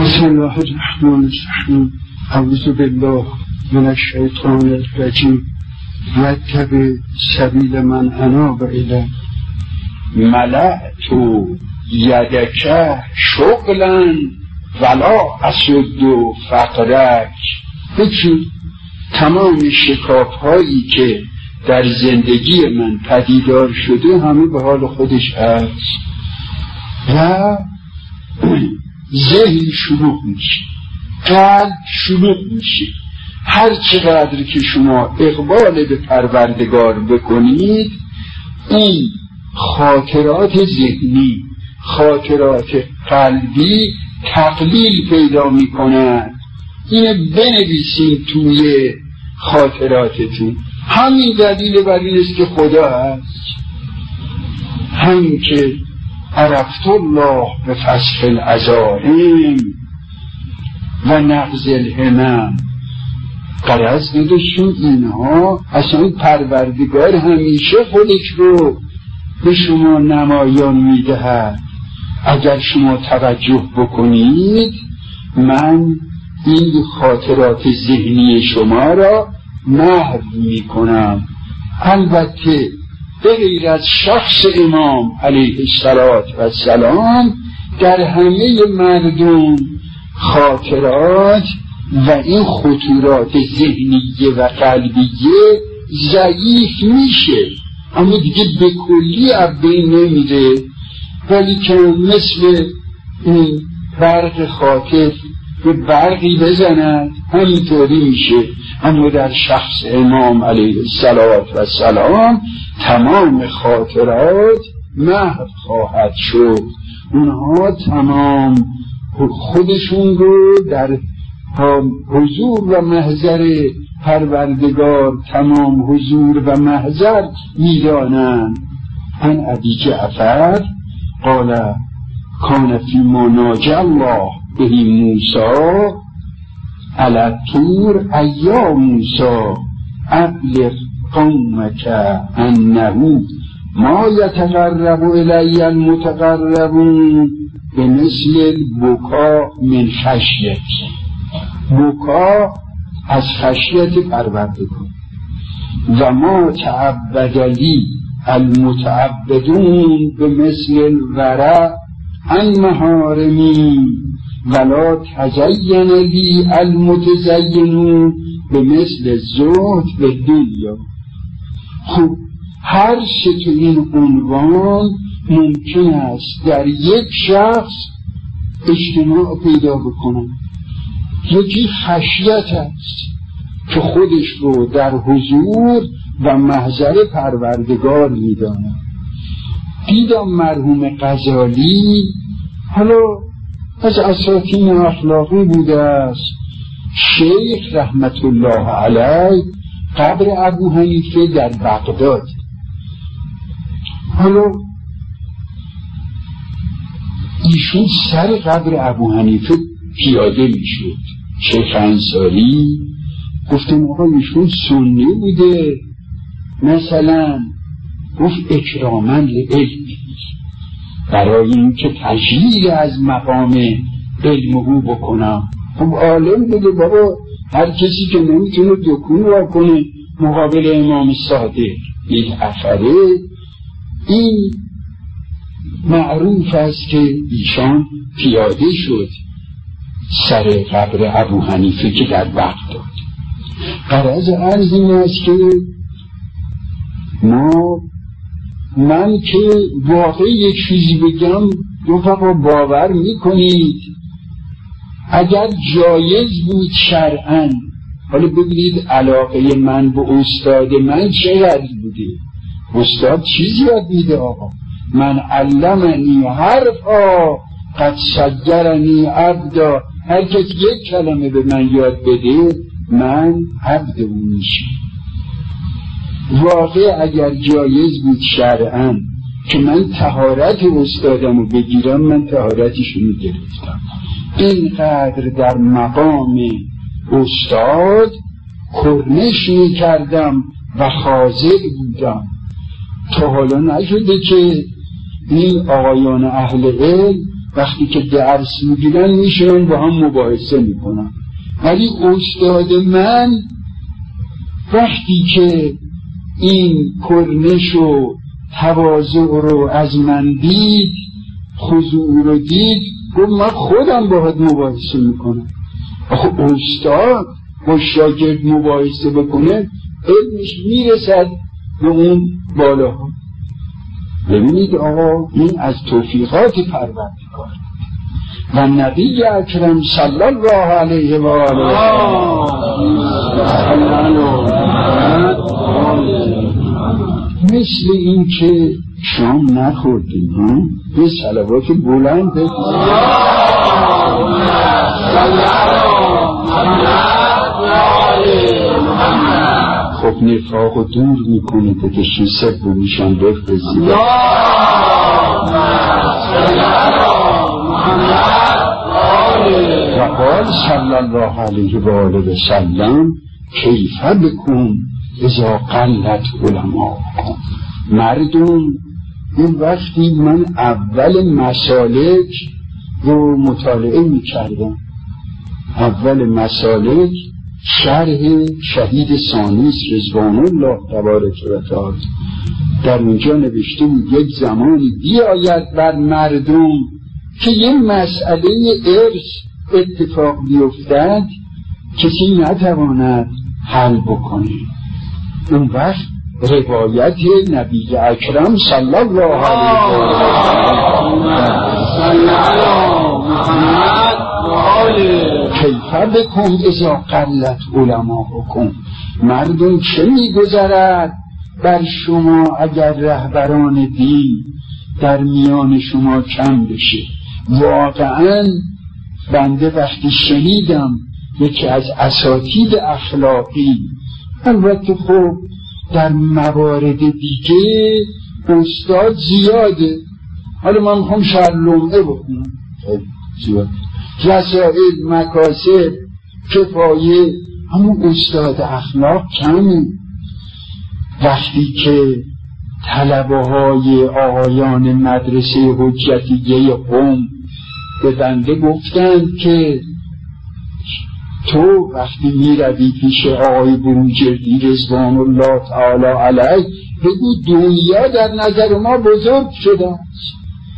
بسم الله الرحمن الرحیم. اعوذ بالله من الشیطان الرجیم. واتبع سبیل من اناب الیه. ملأت یدک شغلا ولا اسد فقرک. بگی تمام شکاف هایی که در زندگی من پدیدار شده همه به حال خودش هست و ذهن شلوغ میشه، قلب شلوغ میشه. هر چقدر که شما اقبال به پروردگار بکنید، این خاطرات ذهنی، خاطرات قلبی تقلیل پیدا میکنند. اینه بنویسین توی خاطراتتون. همین دلیل بر این است که خدا هست، همین که عرفت الله به فسخ العزائم و نقض الهمم. غرض نداشتون اینها اصلا پروردگار همیشه خودش رو به شما نمایان میدهد. اگر شما توجه بکنید، من این خاطرات ذهنی شما را محو میکنم. البته به غیر از شخص امام علیه السلام در همه مردم خاطرات و این خطورات ذهنیه و قلبیه ضعیف میشه، اما دیگه به کلی از بین نمیره، ولی که مثل این برق خاطر به برقی بزند همینطوری میشه. اما در شخص امام علیه السلام تمام خاطرات محو خواهد شد. اونها تمام خودشون رو در حضور و محضر پروردگار تمام حضور و محضر میدانند. عن ابی جعفر قال کان فی ما ناجی الله به موسی علی الطور ایا موسی ابلغ قومک انه ما یتقرب الی المتقربون بمثل البکا من خشیت. بکا از خشیت پروردگار. و ما تعبد لی المتعبدون بمثل الورع عن محارمی ولا تزین لی المتزینون بمثل الزهد به دنیا. خب هر سه این عنوان ممکن است در یک شخص اجتماع پیدا بکنن. یکی خشیت است که خودش رو در حضور و محضر پروردگار میداند. دیدم مرحوم غزالی، حالا از اساتین اخلاقی بوده است، شیخ رحمت الله علیه قبر ابو حنیفه در بغداد. حالا ایشون سر قبر ابو حنیفه پیاده میشد. شیخ انصاری گفتم آقا ایشون سنی بوده، مثلا گفت اکراما لعلم، برای این که تجلیل از مقام علم او بکنم. خب عالم بوده بابا، هر کسی که نمیتونه دکون را کنه مقابل امام صادق بالافره. این معروف است که ایشان پیاده شد سر قبر ابو حنیفه که در بغداد. غرض عرض این است که من که واقعی یک چیزی بگم رفقا باور میکنید، اگر جایز بود شرعاً، حالا ببینید علاقه من به استاد من چقدر بوده. استاد چیزی یاد میده آقا، من علمنی حرفا قد صگرنی عبدا. هر کس یک کلمه به من یاد بده من عبد اون میشم. واقع اگر جایز بود شرعاً که من طهارت استادم رو بگیرم، من طهارتشون رو گرفتم. اینقدر در مقام استاد کرنش می کردم و خاضع بودم. تا حالا نشده که این آقایان اهل علم وقتی که درس میگیرن میشونن با هم مباحثه میکنن، ولی استاد من وقتی که این کرنش و تواضع رو از من دید، خضوع رو دید، گفت من خودم باهات مباحثه میکنم. آخه استاد با شاگرد مباحثه بکنه علمش میرسد به اون بالاها. ببینید آقا، این از توفیقات پروردگار و نبی اکرم صلی الله علیه و آله مثل این که شام نخوردیم یه صلوات بلند بگید. خب نفاق رو دور میکنه که شیسه بمیشن بفرزید. و قال صلی الله علیه و آله و سلم کیفه بکن اذا قلت علماءکم. مردم این وقتی من اول مسالک رو مطالعه میکردم، اول مسالک شرح شهید ثانیس رضوان الله تبارک و تعالی، در اونجا نوشته بود یک زمانی بیاید بر مردم که یه مسئله ارث اتفاق بیفتد کسی نتواند حل بکنه. اون وقت روایت نبی اکرم صلی الله علیه و آله کیفه بکن اذا قلت علماءکم. مردم چه میگذرد بر شما اگر رهبران دین در میان شما کم بشه. واقعا بنده وقتی شنیدم یکی از اساتید اخلاقی، البته خب در موارد دیگه استاد زیاده، حالا من میخوام شرلومه بکنم، زیاد رسائل مکاسب کفایه، همون استاد اخلاق کمی. وقتی که طلبه های آقایان مدرسه حجتیه قم به بنده گفتند که تو وقتی می روی پیش آقای بروجردی رضوان الله تعالی علیه بگو دنیا در نظر ما بزرگ شده است.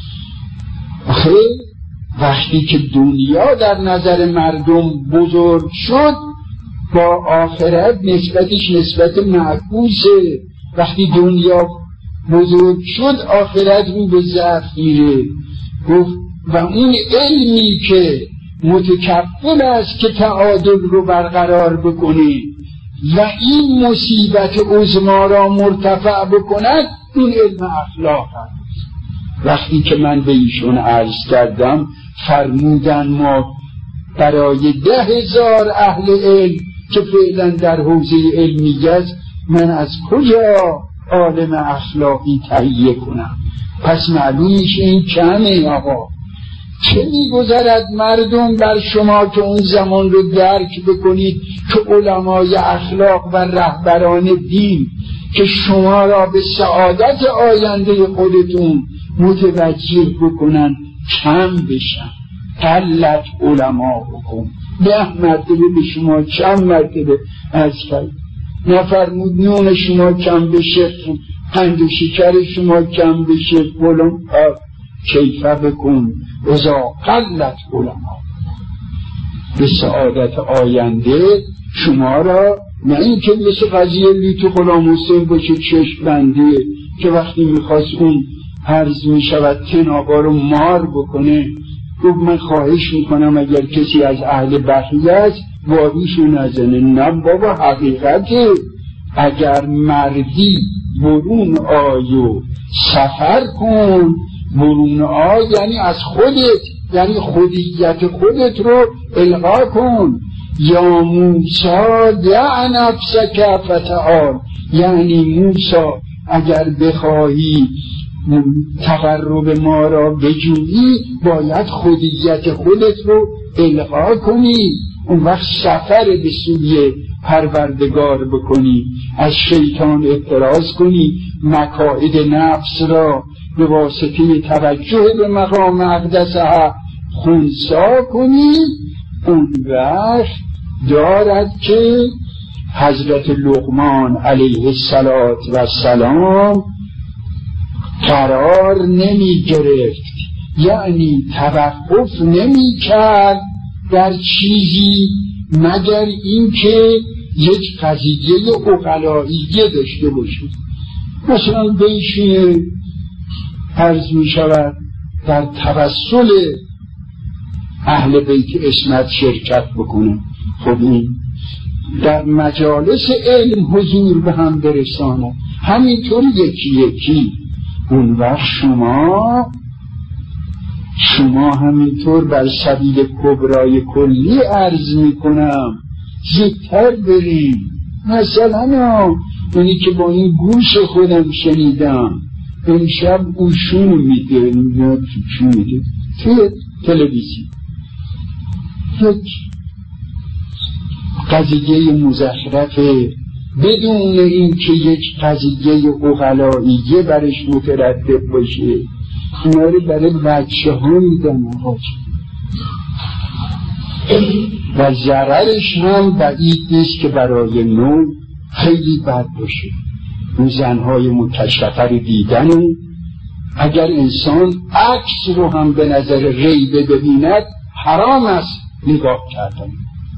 آخه وقتی که دنیا در نظر مردم بزرگ شد با آخرت نسبتش نسبت معکوسه. وقتی دنیا بزرگ شد آخرت رو به ضعف میره. گفت و اون علمی که متکفل است که تعادل رو برقرار بکنه و این مصیبت عظما را مرتفع بکند، این علم اخلاق است. وقتی که من به ایشون عرض کردم فرمودن ما برای 10,000 اهل علم که فعلا در حوزه علمیت من از کجا عالم اخلاقی تهیه کنم؟ پس معلوم میشه این کمه. آقا چه میگذرد مردم بر شما که اون زمان رو درک بکنید که علمای اخلاق و رهبران دین که شما را به سعادت آینده خودتون متوجه بکنن کم بشن. قلت علماءکم. 10 مرتبه به شما چند مرتبه عرض کرد. نفرمود نون شما کم بشه، قند و شکر شما کم بشه، فلان. کیفه بکن اذا قلت علماء. به سعادت آینده شما را، نه اینکه مثل قضیه لیتو غلام حسین باشه چشم بندیه که وقتی میخواست اون عرض میشود تنابا رو مار بکنه گفت من خواهش میکنم اگر کسی از اهل بخیه است واریشو نزنه. نه بابا، حقیقته. اگر مردی برون آیو سفر کن. برون آی یعنی از خودت، یعنی خودیت خودت رو القا کن. یا موسی دع نفسک فتعال، یعنی موسی اگر بخواهی تقرب ما را بجویی باید خودیت خودت رو القا کنی. اون وقت سفر به سوی پروردگار بکنی، از شیطان احتراز کنی، مکائد نفس را به واسطه توجه به مقام اقدسها خونسا کنید، اون وقت دارد که حضرت لقمان علیه السلام قرار نمی گرفت، یعنی توقف نمی کرد در چیزی مگر اینکه یک قضیه عقلائیه داشته باشید. مثلا بهشونه عرض می شود در توسل اهل بیت عصمت شرکت بکنه، خب این در مجالس علم حضور به هم برسانه، همینطور یکی یکی. اون وقت شما همینطور بر سبیل کبرای کلی عرض میکنم زودتر بریم. مثلا اونی که با این گوش خودم شنیدم امشب اوشون میده توی تلویزیون، یک قضیه مزخرفه بدون اینکه یک قضیه عقلائیه برش مترتب باشه، اینا رو برای بچه ها میدن و ضررش هم بعید نیست که برای نوع خیلی بد باشه. اون زنهای مکشفه رو دیدن، اگر انسان عکس رو هم به نظر ریبه ببیند حرام است نگاه کردن.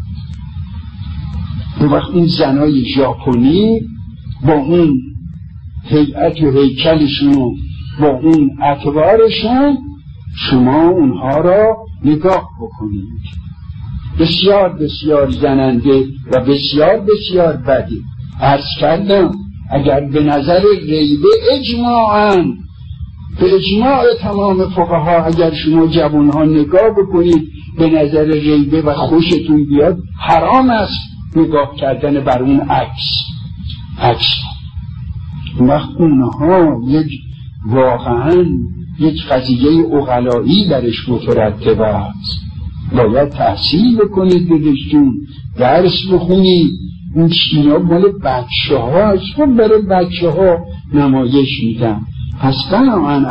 اون وقت اون زنهای ژاپنی با اون هیئت و هیکلشون با اون اطوارشون شما اونها را نگاه بکنید، بسیار بسیار زننده و بسیار بسیار بده. عرض کردم اگر به نظر ریبه اجماعاً به اجماع تمام فقها اگر شما جوانها نگاه بکنید به نظر ریبه و خوشتون بیاد حرام است نگاه کردن بر اون عکس. وقت اونها واقعاً یک قضیه عقلایی درش مترتب است. باید تحصیل بکنید، بدشتون درس بخونید. اون چینا مال بچه ها است، خب برای بچه ها نمایش میدن. پس بناهن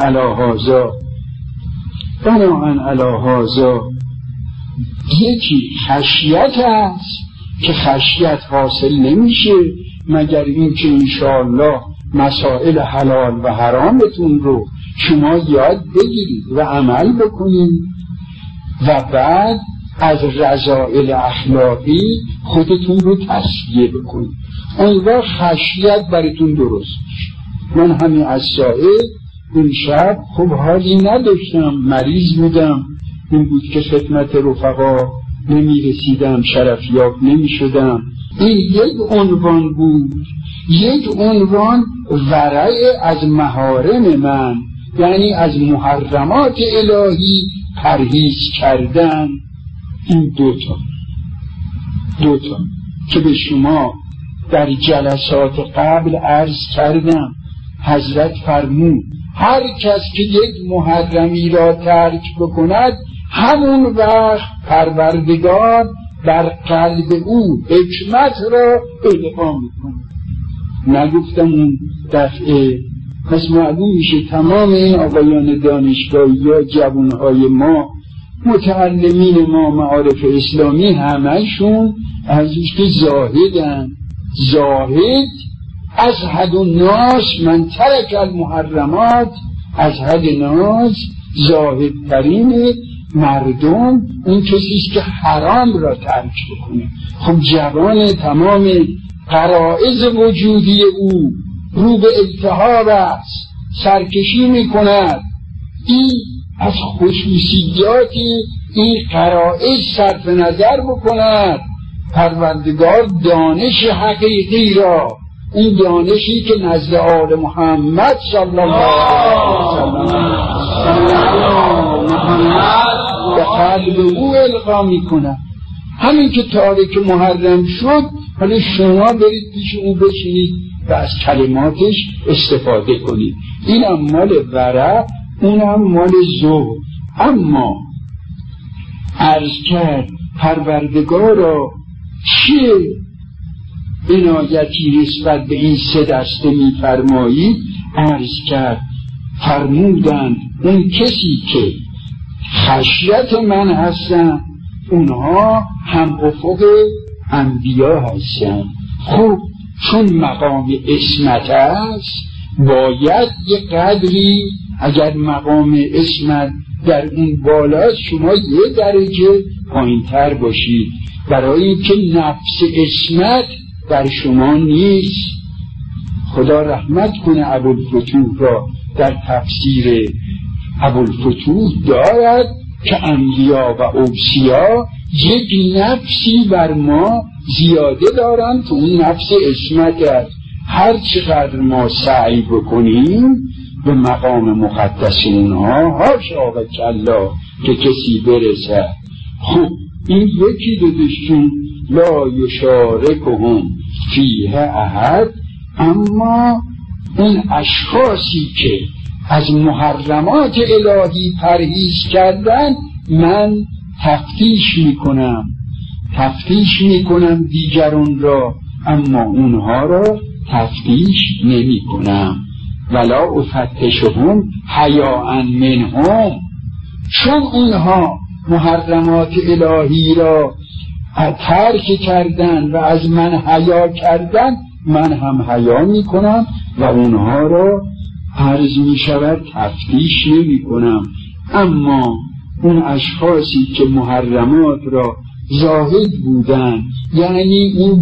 علی هذا یکی خشیت است که خشیت حاصل نمیشه مگر اینکه انشاءالله مسائل حلال و حرامتون رو شما یاد بگیرید و عمل بکنید و بعد از رذائل اخلاقی خودتون رو تصفیه بکنید. اون وقت خشیت براتون درست میشه. من همین از ساعه این شب خب حالی نداشتم، مریض بودم، این بود که خدمت رفقا نمی رسیدم، شرفیاب نمی شدم. این یک عنوان بود، یک عنوان ورع از محارم من، یعنی از محرمات الهی پرهیز کردن. این دوتا که به شما در جلسات قبل عرض کردم. حضرت فرمود هر کس که یک محرمی را ترک بکند همون وقت پروردگار در قلب او حکمت را القا میکند. نگفتم اون دفعه. پس معلوم میشه تمام این آقایان دانشگاهی یا جوانهای ما متعلمین ما معارف اسلامی همه‌شون ازش که زاهدن. زاهد ازهد الناس من ترک المحرمات، ازهد الناس زاهدترین مردم اون کسیست که حرام را ترک بکنه. خب جوان تمام غرایز وجودی او رو به التهاب است، سرکشی میکند. این از خصوصیاتی این غرایز صرف نظر بکند. پروردگار دانش حقیقی را، این دانشی که نزد آل محمد صلی الله علیه وسلم به قلب او القا میکند. همین که تارک محرم شد حالا شما برید پیش او بشینید و از کلماتش استفاده کنید. این هم مال ورع، اون هم مال زهد. اما عرض کرد پروردگارا چه عنایتی نسبت به این سه دسته می‌فرمایید؟ عرض کرد فرمودند اون کسی که خشیت من هستن اونها هم افق انبیا هستن. خب چون مقام عصمت است باید یه قدری، اگر مقام عصمت در اون بالاست شما یه درجه پایین تر باشید، برای اینکه نفس عصمت در شما نیست. خدا رحمت کنه ابوالفتوح را، در تفسیر ابوالفتوح دارد که انبیا و اوصیا یک نفسی بر ما زیاده دارن که اون نفس عصمت است. هر چقدر ما سعی بکنیم به مقام مقدس اونها حاشا و کلا که کسی برسه. خب این یکی دادشون لا یشارکهم فیه احد، اما اون اشخاصی که از محرمات الهی پرهیز کردن من تفتیش میکنم دیگران را، اما اونها را تفتیش نمی کنم. ولا افتشهم حیاء منهم، چون اونها محرمات الهی را ترک کردن و از من حیا کردن من هم حیا می کنم و اونها را عرض می شود تفتیش نمی کنم. اما اون اشخاصی که محرمات را زاهد بودن، یعنی اون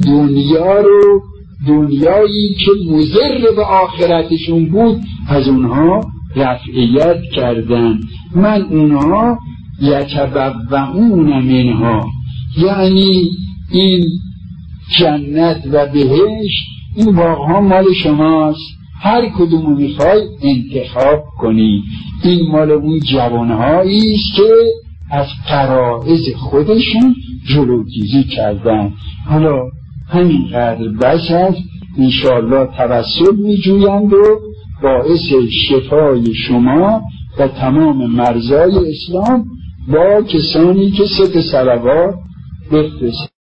دنیایی که مضر به آخرتشون بود از اونها رفعیت کردن، من اونها یتبوؤون منها، یعنی این جنت و بهشت این باغها مال شماست، هر کدومو میخوای انتخاب کنی. این مال اون جوانهایی است که از غرایز خودشون جلوگیری کردن. حالا همینقدر بس است، انشاءالله توسل میجویند و باعث شفای شما و تمام مرزای اسلام با کسانی که 3 صلوات بفرستند.